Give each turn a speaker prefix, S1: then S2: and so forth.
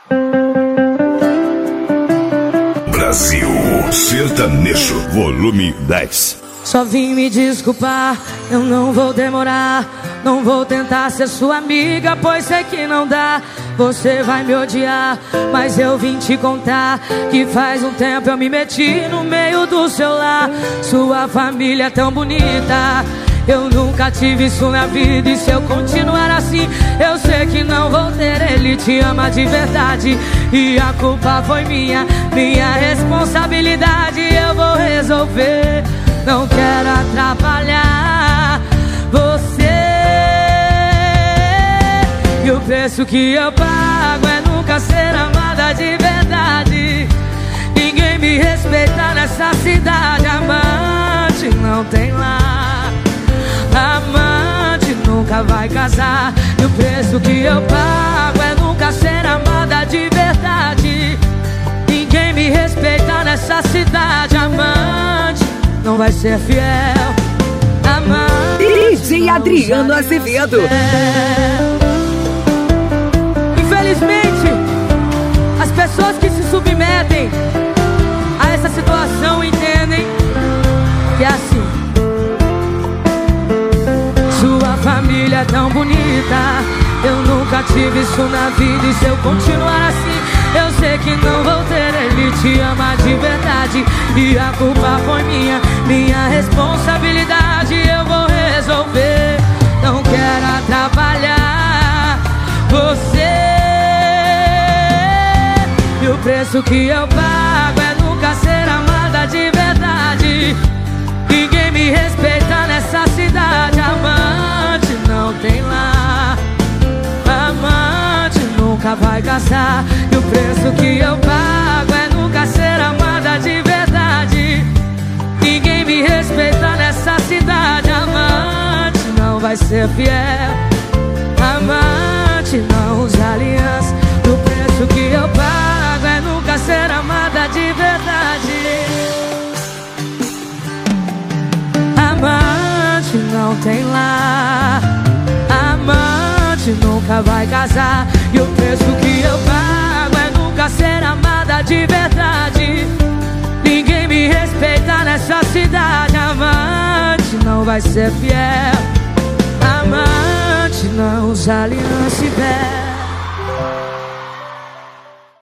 S1: Brasil Sertanejo, volume 10.
S2: Só vim me desculpar, eu não vou demorar. Não vou tentar ser sua amiga, pois sei que não dá. Você vai me odiar, mas eu vim te contar que faz um tempo eu me meti no meio do seu lar. Sua família é tão bonita, eu nunca tive isso na vida. E se eu continuar assim, eu sei que não vou ter. Ele te ama de verdade e a culpa foi minha responsabilidade. Eu vou resolver, não quero atrapalhar você. E o preço que eu pago é nunca ser amada de verdade. Ninguém me respeita nessa cidade. Amante não tem lá, amante nunca vai casar. E o preço que eu pago é nunca ser amada de verdade. Ninguém me respeita nessa cidade. Amante não vai ser fiel. Amante
S3: DJ Adriano Azevedo.
S2: Infelizmente, as pessoas que se submetem a essa situação entendem que é assim. Sua família é tão bonita, eu nunca tive isso na vida. E se eu continuar assim, eu sei que não vou ter. Ele te ama de verdade e a culpa foi minha responsabilidade. Eu vou resolver, não quero atrapalhar você. E o preço que eu pago é nunca ser amada de verdade. Ninguém me respeita nessa cidade. Amante não tem lá, amante nunca vai casar. E o preço que eu pago é nunca ser amada de verdade. Ninguém me respeita nessa cidade. Amante não vai ser fiel. Amante não usa aliança. E o preço que eu pago é nunca ser amada de verdade. Amante não tem lar, amante nunca vai casar. E o preço que eu pago é nunca ser amada de verdade. Ninguém me respeita nessa cidade. Amante não vai ser fiel. Amante não usa aliança e véu.